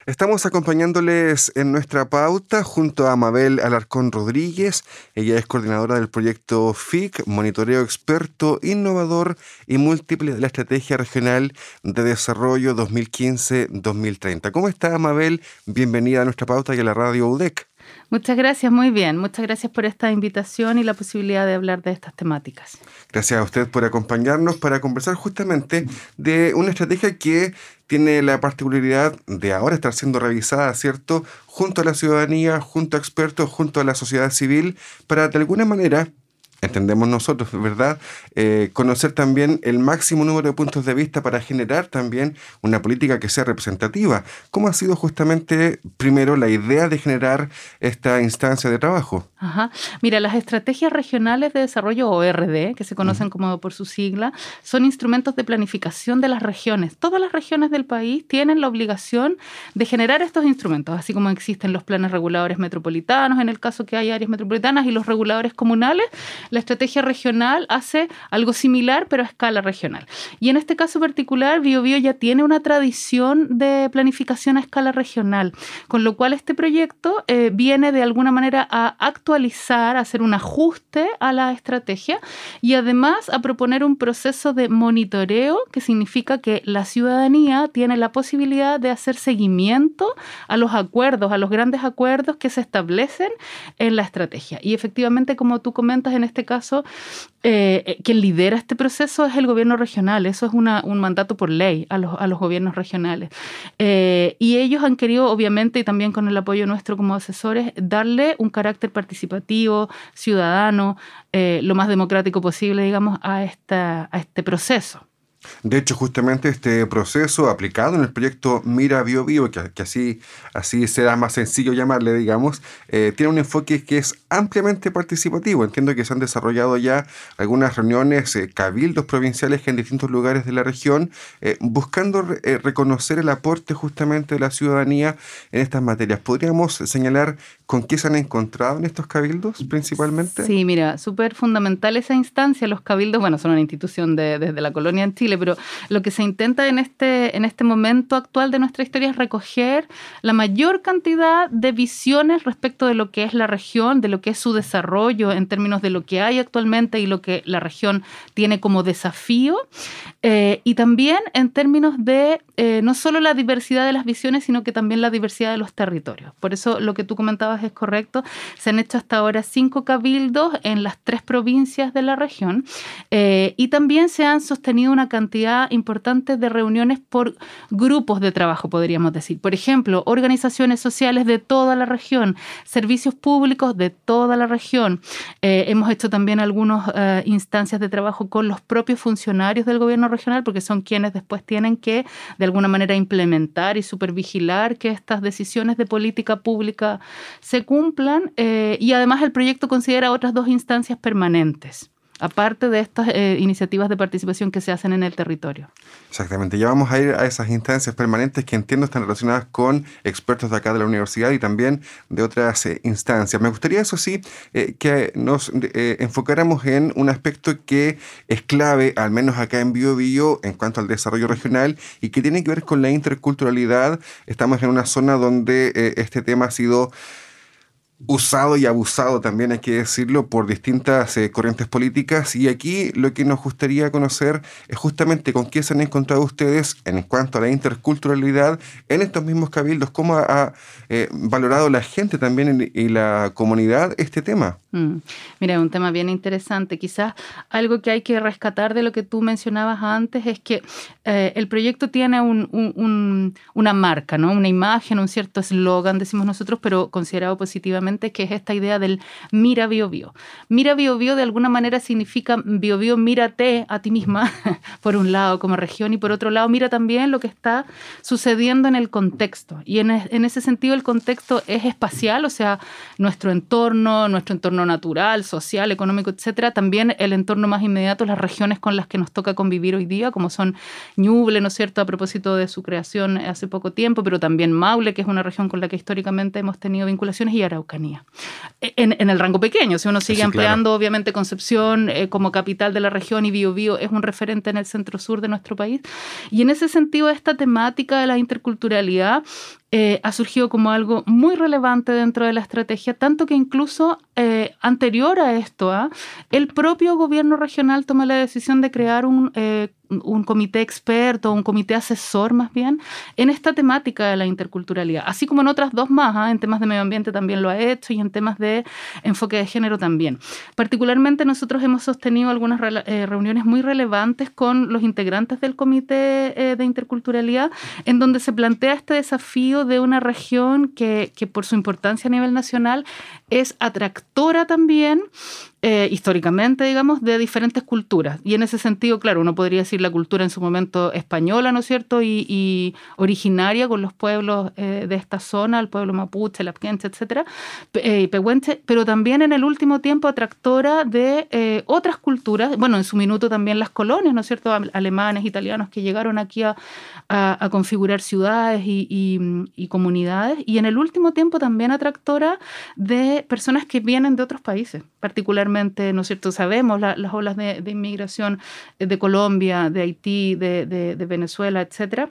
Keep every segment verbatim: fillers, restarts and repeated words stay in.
Estamos acompañándoles en nuestra pauta junto a Mabel Alarcón Rodríguez. Ella es coordinadora del proyecto F I C, Monitoreo Experto, Innovador y Múltiple de la Estrategia Regional de Desarrollo dos mil quince a dos mil treinta. ¿Cómo está, Mabel? Bienvenida a nuestra pauta y a la radio U D E C. Muchas gracias, muy bien. Muchas gracias por esta invitación y la posibilidad de hablar de estas temáticas. Gracias a usted por acompañarnos para conversar justamente de una estrategia que tiene la particularidad de ahora estar siendo revisada, ¿cierto?, junto a la ciudadanía, junto a expertos, junto a la sociedad civil, para de alguna manera, entendemos nosotros, ¿verdad?, Eh, conocer también el máximo número de puntos de vista para generar también una política que sea representativa. ¿Cómo ha sido justamente, primero, la idea de generar esta instancia de trabajo? Ajá. Mira, las estrategias regionales de desarrollo, o R D, que se conocen uh-huh. como por su sigla, son instrumentos de planificación de las regiones. Todas las regiones del país tienen la obligación de generar estos instrumentos, así como existen los planes reguladores metropolitanos, en el caso que hay áreas metropolitanas, y los reguladores comunales. La estrategia regional hace algo similar, pero a escala regional. Y en este caso particular, Biobío ya tiene una tradición de planificación a escala regional, con lo cual este proyecto eh, viene de alguna manera a actualizar, a hacer un ajuste a la estrategia y además a proponer un proceso de monitoreo, que significa que la ciudadanía tiene la posibilidad de hacer seguimiento a los acuerdos, a los grandes acuerdos que se establecen en la estrategia. Y efectivamente, como tú comentas, en este caso, eh, quien lidera este proceso es el gobierno regional. Eso es una, un mandato por ley a los, a los gobiernos regionales. Eh, y ellos han querido, obviamente, y también con el apoyo nuestro como asesores, darle un carácter participativo, ciudadano, eh, lo más democrático posible, digamos, a, esta, a este proceso. De hecho, justamente este proceso aplicado en el proyecto Mira Biobío, que, que así, así será más sencillo llamarle, digamos, eh, tiene un enfoque que es ampliamente participativo. Entiendo que se han desarrollado ya algunas reuniones, eh, cabildos provinciales en distintos lugares de la región, eh, buscando eh, reconocer el aporte justamente de la ciudadanía en estas materias. ¿Podríamos señalar con qué se han encontrado en estos cabildos principalmente? Sí, mira, súper fundamental esa instancia. Los cabildos, bueno, son una institución de, desde la colonia en Chile, pero lo que se intenta en este, en este momento actual de nuestra historia es recoger la mayor cantidad de visiones respecto de lo que es la región, de lo que es su desarrollo en términos de lo que hay actualmente y lo que la región tiene como desafío, eh, y también en términos de eh, no solo la diversidad de las visiones, sino que también la diversidad de los territorios. Por eso lo que tú comentabas es correcto. Se han hecho hasta ahora cinco cabildos en las tres provincias de la región, eh, y también se han sostenido una cantidad importante de reuniones por grupos de trabajo, podríamos decir. Por ejemplo, organizaciones sociales de toda la región, servicios públicos de toda la región. Eh, hemos hecho también algunas eh, instancias de trabajo con los propios funcionarios del gobierno regional, porque son quienes después tienen que, de alguna manera, implementar y supervigilar que estas decisiones de política pública se cumplan. Eh, y además el proyecto considera otras dos instancias permanentes, aparte de estas eh, iniciativas de participación que se hacen en el territorio. Exactamente, ya vamos a ir a esas instancias permanentes que entiendo están relacionadas con expertos de acá de la universidad y también de otras eh, instancias. Me gustaría, eso sí, eh, que nos eh, enfocáramos en un aspecto que es clave, al menos acá en Biobío, en cuanto al desarrollo regional y que tiene que ver con la interculturalidad. Estamos en una zona donde eh, este tema ha sido usado y abusado, también hay que decirlo, por distintas eh, corrientes políticas, y aquí lo que nos gustaría conocer es justamente con qué se han encontrado ustedes en cuanto a la interculturalidad en estos mismos cabildos, cómo ha, ha eh, valorado la gente también y la comunidad este tema. Mm. Mira, un tema bien interesante. Quizás algo que hay que rescatar de lo que tú mencionabas antes es que eh, el proyecto tiene un, un, un, una marca, ¿no? Una imagen, un cierto eslogan, decimos nosotros, pero considerado positivamente, que es esta idea del Mira Biobío. Mira Biobío de alguna manera significa Biobío, mírate a ti misma, por un lado como región, y por otro lado mira también lo que está sucediendo en el contexto. Y en, en ese sentido el contexto es espacial, o sea, nuestro entorno, nuestro entorno natural, social, económico, etcétera. También el entorno más inmediato, las regiones con las que nos toca convivir hoy día, como son Ñuble, ¿no es cierto?, a propósito de su creación hace poco tiempo, pero también Maule, que es una región con la que históricamente hemos tenido vinculaciones, y Araucanía. En, en el rango pequeño, si uno sigue sí, ampliando, claro. Obviamente Concepción eh, como capital de la región y Biobío es un referente en el centro-sur de nuestro país. Y en ese sentido, esta temática de la interculturalidad eh, ha surgido como algo muy relevante dentro de la estrategia, tanto que incluso eh, anterior a esto, ¿eh? el propio gobierno regional toma la decisión de crear un... Eh, un comité experto, un comité asesor más bien, en esta temática de la interculturalidad, así como en otras dos más, ¿eh? En temas de medio ambiente también lo ha hecho y en temas de enfoque de género también. Particularmente nosotros hemos sostenido algunas re eh, reuniones muy relevantes con los integrantes del comité eh, de interculturalidad, en donde se plantea este desafío de una región que, que por su importancia a nivel nacional es atractora también, Eh, históricamente, digamos, de diferentes culturas. Y en ese sentido, claro, uno podría decir la cultura en su momento española, ¿no es cierto?, y, y originaria con los pueblos eh, de esta zona, el pueblo mapuche, lapquenche, etcétera, eh, pehuenche, pero también en el último tiempo atractora de eh, otras culturas, bueno, en su minuto también las colonias, ¿no es cierto?, alemanes, italianos, que llegaron aquí a, a, a configurar ciudades y, y, y comunidades, y en el último tiempo también atractora de personas que vienen de otros países, particularmente, ¿no es cierto? Sabemos la, las olas de, de inmigración de Colombia, de Haití, de, de, de Venezuela, etcétera.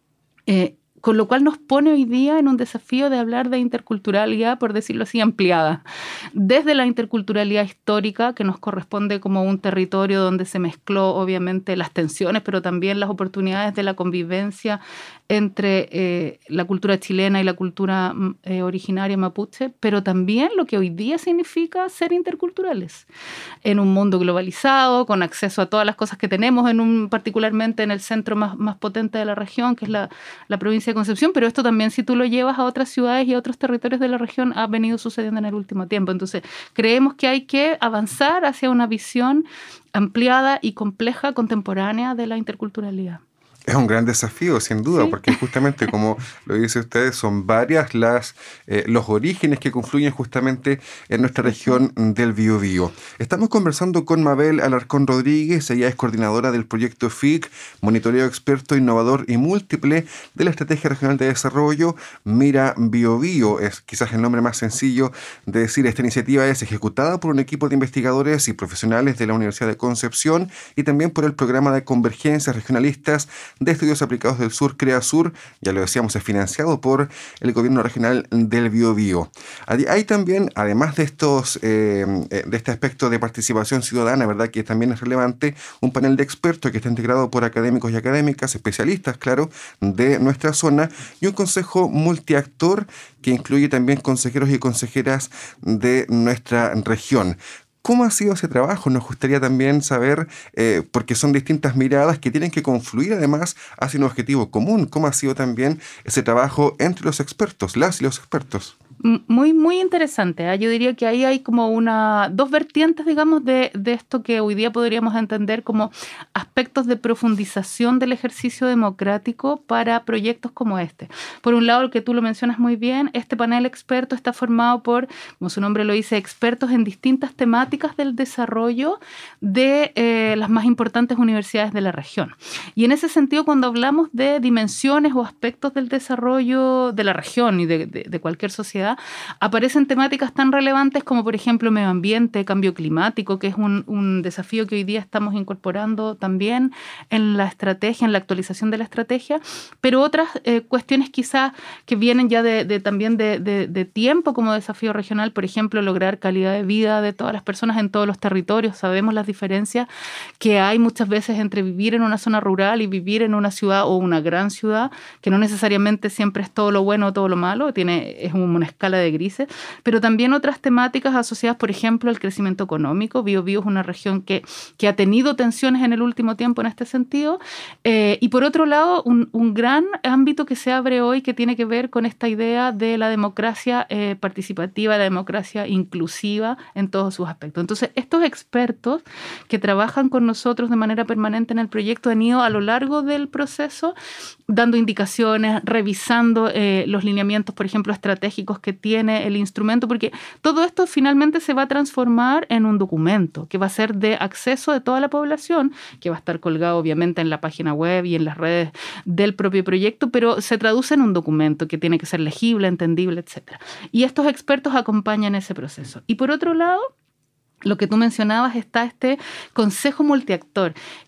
Eh, con lo cual nos pone hoy día en un desafío de hablar de interculturalidad, por decirlo así, ampliada. Desde la interculturalidad histórica, que nos corresponde como un territorio donde se mezcló obviamente las tensiones, pero también las oportunidades de la convivencia entre eh, la cultura chilena y la cultura eh, originaria mapuche, pero también lo que hoy día significa ser interculturales. En un mundo globalizado, con acceso a todas las cosas que tenemos, en un, particularmente en el centro más, más potente de la región, que es la, la provincia de Concepción, pero esto también, si tú lo llevas a otras ciudades y a otros territorios de la región, ha venido sucediendo en el último tiempo. Entonces, creemos que hay que avanzar hacia una visión ampliada y compleja, contemporánea de la interculturalidad. Es un gran desafío, sin duda, ¿sí? Porque justamente, como lo dice usted, son varias las eh, los orígenes que confluyen justamente en nuestra región del Biobío. Estamos conversando con Mabel Alarcón Rodríguez, ella es coordinadora del proyecto F I C, Monitoreo Experto, Innovador y Múltiple de la Estrategia Regional de Desarrollo Mira Biobío. Es quizás el nombre más sencillo de decir. Esta iniciativa es ejecutada por un equipo de investigadores y profesionales de la Universidad de Concepción y también por el Programa de Convergencias Regionalistas de Estudios Aplicados del Sur, CREASUR, ya lo decíamos, es financiado por el Gobierno Regional del Biobío. Hay también, además de estos eh, de este aspecto de participación ciudadana, ¿verdad?, que también es relevante, un panel de expertos que está integrado por académicos y académicas, especialistas, claro, de nuestra zona, y un consejo multiactor que incluye también consejeros y consejeras de nuestra región. ¿Cómo ha sido ese trabajo? Nos gustaría también saber, eh, porque son distintas miradas que tienen que confluir además hacia un objetivo común. ¿Cómo ha sido también ese trabajo entre los expertos, las y los expertos? Muy, muy interesante, ¿eh? Yo diría que ahí hay como una, dos vertientes, digamos, de, de esto que hoy día podríamos entender como aspectos de profundización del ejercicio democrático para proyectos como este. Por un lado, el que tú lo mencionas muy bien, este panel experto está formado por, como su nombre lo dice, expertos en distintas temáticas del desarrollo de eh, las más importantes universidades de la región. Y en ese sentido, cuando hablamos de dimensiones o aspectos del desarrollo de la región y de, de, de cualquier sociedad, aparecen temáticas tan relevantes como, por ejemplo, medio ambiente, cambio climático, que es un, un desafío que hoy día estamos incorporando también en la estrategia, en la actualización de la estrategia, pero otras eh, cuestiones quizás que vienen ya de, de, también de, de, de tiempo como desafío regional, por ejemplo, lograr calidad de vida de todas las personas en todos los territorios. Sabemos las diferencias que hay muchas veces entre vivir en una zona rural y vivir en una ciudad o una gran ciudad, que no necesariamente siempre es todo lo bueno o todo lo malo, tiene, es una escala de grises, pero también otras temáticas asociadas, por ejemplo, al crecimiento económico. Biobío es una región que, que ha tenido tensiones en el último tiempo en este sentido. Eh, y por otro lado, un, un gran ámbito que se abre hoy que tiene que ver con esta idea de la democracia eh, participativa, la democracia inclusiva en todos sus aspectos. Entonces, estos expertos que trabajan con nosotros de manera permanente en el proyecto han ido a lo largo del proceso dando indicaciones, revisando eh, los lineamientos, por ejemplo, estratégicos que tiene el instrumento, porque todo esto finalmente se va a transformar en un documento que va a ser de acceso de toda la población, que va a estar colgado obviamente en la página web y en las redes del propio proyecto, pero se traduce en un documento que tiene que ser legible, entendible, etcétera. Y estos expertos acompañan ese proceso. Y por otro lado, lo que tú mencionabas, está este consejo multiactor,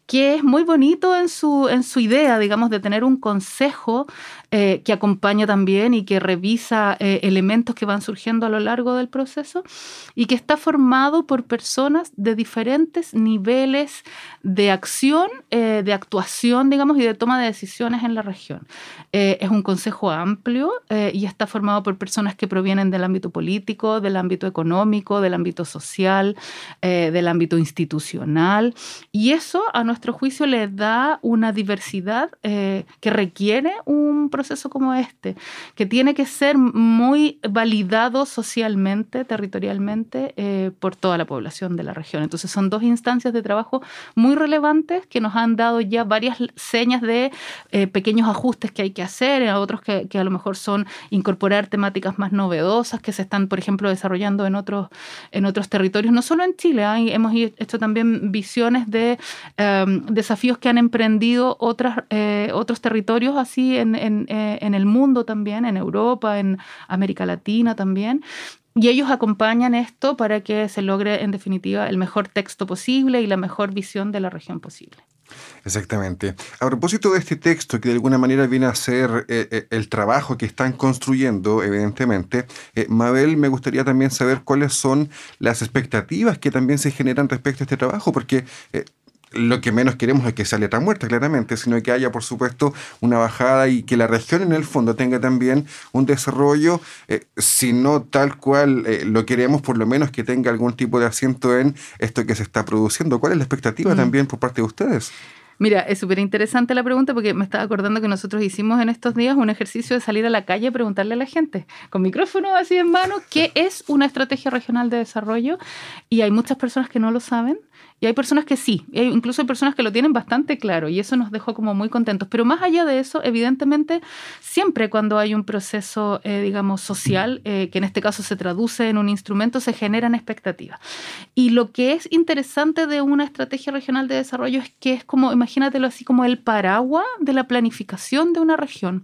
que es muy bonito en su, en su idea, digamos, de tener un consejo eh, que acompaña también y que revisa eh, elementos que van surgiendo a lo largo del proceso y que está formado por personas de diferentes niveles de acción, eh, de actuación, digamos, y de toma de decisiones en la región. Eh, es un consejo amplio eh, y está formado por personas que provienen del ámbito político, del ámbito económico, del ámbito social, eh, del ámbito institucional, y eso a nuestro juicio le da una diversidad eh, que requiere un proceso como este, que tiene que ser muy validado socialmente, territorialmente, eh, por toda la población de la región. Entonces son dos instancias de trabajo muy relevantes que nos han dado ya varias señas de eh, pequeños ajustes que hay que hacer, a otros que, que a lo mejor son incorporar temáticas más novedosas que se están, por ejemplo, desarrollando en otros, en otros territorios, no solo en Chile, ¿eh? Hemos hecho también visiones de eh, desafíos que han emprendido otras, eh, otros territorios así en, en, eh, en el mundo también, en Europa, en América Latina también. Y ellos acompañan esto para que se logre, en definitiva, el mejor texto posible y la mejor visión de la región posible. Exactamente. A propósito de este texto, que de alguna manera viene a ser eh, el trabajo que están construyendo, evidentemente, eh, Mabel, me gustaría también saber cuáles son las expectativas que también se generan respecto a este trabajo, porque eh, lo que menos queremos es que sea letra muerta, claramente, sino que haya, por supuesto, una bajada y que la región en el fondo tenga también un desarrollo, eh, si no tal cual eh, lo queremos, por lo menos que tenga algún tipo de asiento en esto que se está produciendo. ¿Cuál es la expectativa mm. también por parte de ustedes? Mira, es súper interesante la pregunta porque me estaba acordando que nosotros hicimos en estos días un ejercicio de salir a la calle y preguntarle a la gente, con micrófono así en mano, qué es una estrategia regional de desarrollo, y hay muchas personas que no lo saben. Y hay personas que sí, y hay, incluso hay personas que lo tienen bastante claro, y eso nos dejó como muy contentos. Pero más allá de eso, evidentemente, siempre cuando hay un proceso, eh, digamos, social, eh, que en este caso se traduce en un instrumento, se generan expectativas. Y lo que es interesante de una estrategia regional de desarrollo es que es como, imagínatelo así, como el paraguas de la planificación de una región.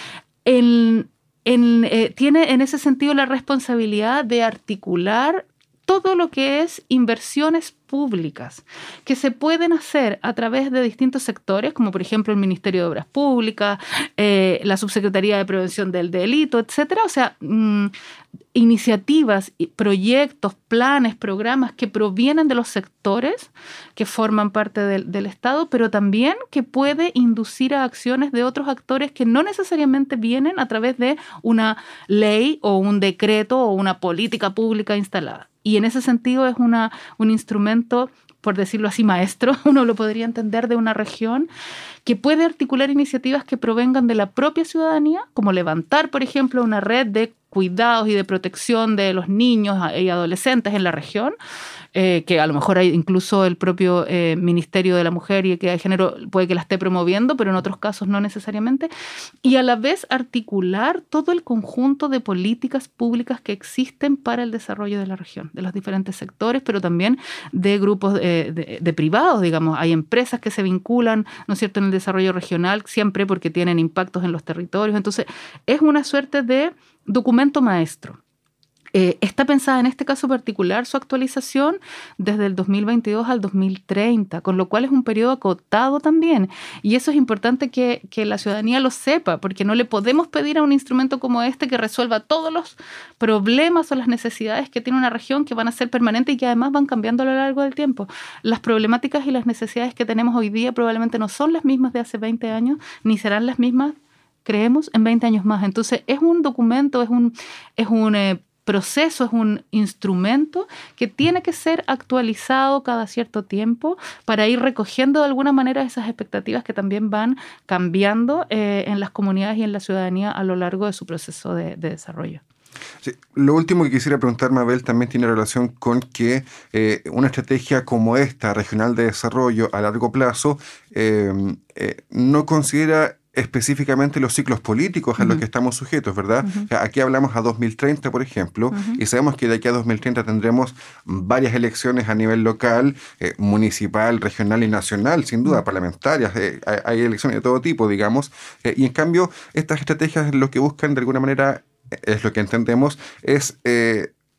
El, en, eh, tiene en ese sentido la responsabilidad de articular todo lo que es inversiones públicas que se pueden hacer a través de distintos sectores, como por ejemplo el Ministerio de Obras Públicas, eh, la Subsecretaría de Prevención del Delito, etcétera. O sea, mmm, iniciativas, proyectos, planes, programas que provienen de los sectores que forman parte del, del Estado, pero también que puede inducir a acciones de otros actores que no necesariamente vienen a través de una ley o un decreto o una política pública instalada. Y en ese sentido es una, un instrumento, por decirlo así, maestro, uno lo podría entender, de una región que puede articular iniciativas que provengan de la propia ciudadanía, como levantar, por ejemplo, una red de cuidados y de protección de los niños y adolescentes en la región, eh, que a lo mejor hay incluso el propio eh, Ministerio de la Mujer y Equidad de Género puede que la esté promoviendo, pero en otros casos no necesariamente, y a la vez articular todo el conjunto de políticas públicas que existen para el desarrollo de la región, de los diferentes sectores, pero también de grupos eh, de, de privados, digamos. Hay empresas que se vinculan, ¿no es cierto?, en el desarrollo regional, siempre porque tienen impactos en los territorios. Entonces, es una suerte de documento maestro. Eh, está pensada en este caso particular su actualización desde el dos mil veintidós al dos mil treinta, con lo cual es un periodo acotado también. Y eso es importante que, que la ciudadanía lo sepa, porque no le podemos pedir a un instrumento como este que resuelva todos los problemas o las necesidades que tiene una región, que van a ser permanentes y que además van cambiando a lo largo del tiempo. Las problemáticas y las necesidades que tenemos hoy día probablemente no son las mismas de hace veinte años, ni serán las mismas, creemos, en veinte años más. Entonces, es un documento, es un, es un eh, proceso, es un instrumento que tiene que ser actualizado cada cierto tiempo para ir recogiendo de alguna manera esas expectativas que también van cambiando eh, en las comunidades y en la ciudadanía a lo largo de su proceso de, de desarrollo. Sí, lo último que quisiera preguntar, Mabel, también tiene relación con que eh, una estrategia como esta, regional de desarrollo a largo plazo, eh, eh, no considera específicamente los ciclos políticos a uh-huh. los que estamos sujetos, ¿verdad? Uh-huh. O sea, aquí hablamos a dos mil treinta, por ejemplo, uh-huh. y sabemos que de aquí a dos mil treinta tendremos varias elecciones a nivel local, eh, municipal, regional y nacional, sin duda, uh-huh. parlamentarias, eh, hay, hay elecciones de todo tipo, digamos, eh, y en cambio estas estrategias lo que buscan de alguna manera, es lo que entendemos, es... Eh,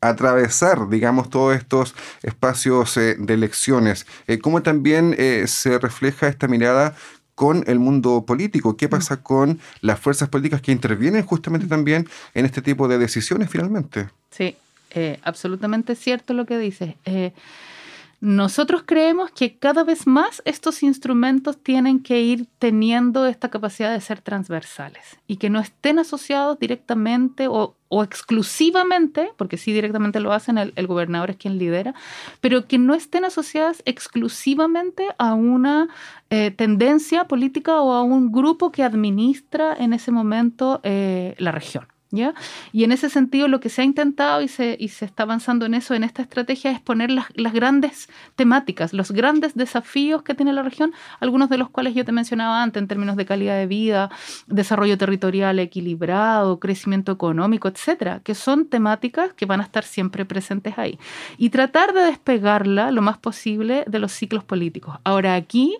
atravesar, digamos, todos estos espacios eh, de elecciones. Eh, ¿Cómo también eh, se refleja esta mirada con el mundo político? ¿Qué pasa con las fuerzas políticas que intervienen justamente también en este tipo de decisiones finalmente? Sí, eh, absolutamente cierto lo que dices. Eh, nosotros creemos que cada vez más estos instrumentos tienen que ir teniendo esta capacidad de ser transversales y que no estén asociados directamente o, o exclusivamente, porque sí directamente lo hacen, el, el gobernador es quien lidera, pero que no estén asociadas exclusivamente a una eh, tendencia política o a un grupo que administra en ese momento eh, la región. ¿Ya? Y en ese sentido lo que se ha intentado y se, y se está avanzando en eso, en esta estrategia, es poner las, las grandes temáticas, los grandes desafíos que tiene la región, algunos de los cuales yo te mencionaba antes en términos de calidad de vida, desarrollo territorial equilibrado, crecimiento económico, etcétera, que son temáticas que van a estar siempre presentes ahí. Y tratar de despegarla lo más posible de los ciclos políticos. Ahora aquí...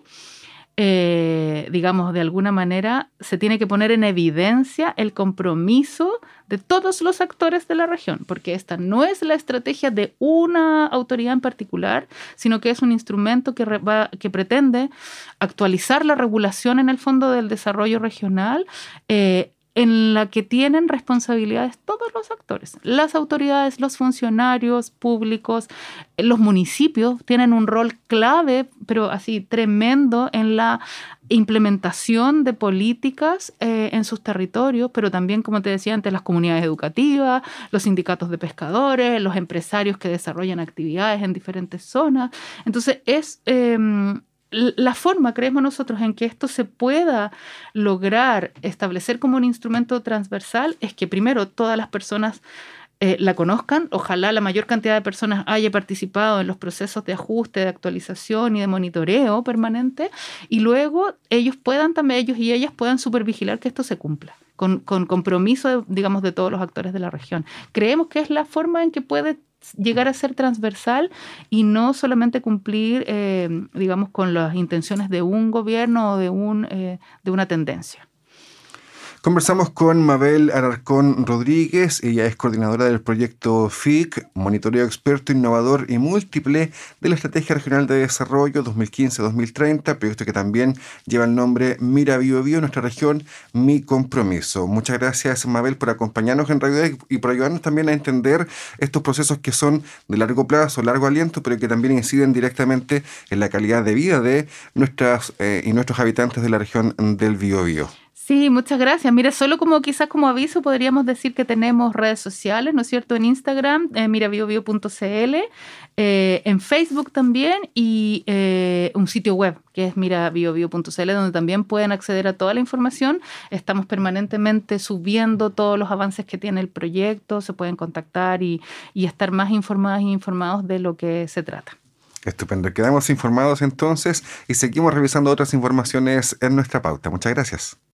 Eh, digamos, de alguna manera, se tiene que poner en evidencia el compromiso de todos los actores de la región, porque esta no es la estrategia de una autoridad en particular, sino que es un instrumento que, re, va, que pretende actualizar la regulación en el Fondo del Desarrollo Regional, eh, en la que tienen responsabilidades todos los actores. Las autoridades, los funcionarios públicos, los municipios tienen un rol clave, pero así tremendo, en la implementación de políticas eh, en sus territorios, pero también, como te decía antes, las comunidades educativas, los sindicatos de pescadores, los empresarios que desarrollan actividades en diferentes zonas. Entonces, es... Eh, la forma, creemos nosotros, en que esto se pueda lograr establecer como un instrumento transversal es que primero todas las personas eh, la conozcan, ojalá la mayor cantidad de personas haya participado en los procesos de ajuste, de actualización y de monitoreo permanente, y luego ellos puedan también, ellos y ellas puedan supervigilar que esto se cumpla. Con, con compromiso, digamos, de todos los actores de la región. Creemos que es la forma en que puede llegar a ser transversal y no solamente cumplir, eh, digamos, con las intenciones de un gobierno o de, un, eh, de una tendencia. Conversamos con Mabel Alarcón Rodríguez, ella es coordinadora del proyecto F I C, Monitoreo Experto, Innovador y Múltiple de la Estrategia Regional de Desarrollo dos mil quince a dos mil treinta, proyecto que también lleva el nombre Mira Bio Bio, nuestra región, mi compromiso. Muchas gracias, Mabel, por acompañarnos en Radio Dec y por ayudarnos también a entender estos procesos que son de largo plazo, largo aliento, pero que también inciden directamente en la calidad de vida de nuestras eh, y nuestros habitantes de la región del Bio Bio. Sí, muchas gracias. Mira, solo como quizás como aviso podríamos decir que tenemos redes sociales, ¿no es cierto? En Instagram, eh, mira bio bio punto c l, eh, en Facebook también y eh, un sitio web que es mira bio bio punto c l, donde también pueden acceder a toda la información. Estamos permanentemente subiendo todos los avances que tiene el proyecto, se pueden contactar y, y estar más informadas e informados de lo que se trata. Estupendo. Quedamos informados entonces y seguimos revisando otras informaciones en nuestra pauta. Muchas gracias.